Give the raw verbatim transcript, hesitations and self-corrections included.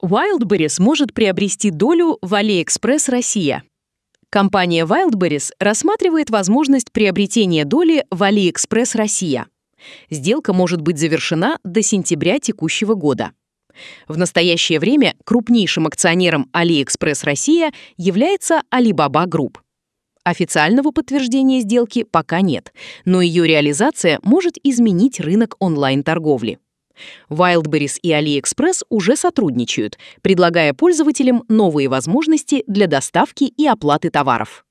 Wildberries может приобрести долю в AliExpress Россия. Компания Wildberries рассматривает возможность приобретения доли в AliExpress Россия. Сделка может быть завершена до сентября текущего года. В настоящее время крупнейшим акционером AliExpress Россия является Alibaba Group. Официального подтверждения сделки пока нет, но ее реализация может изменить рынок онлайн-торговли. Wildberries и AliExpress уже сотрудничают, предлагая пользователям новые возможности для доставки и оплаты товаров.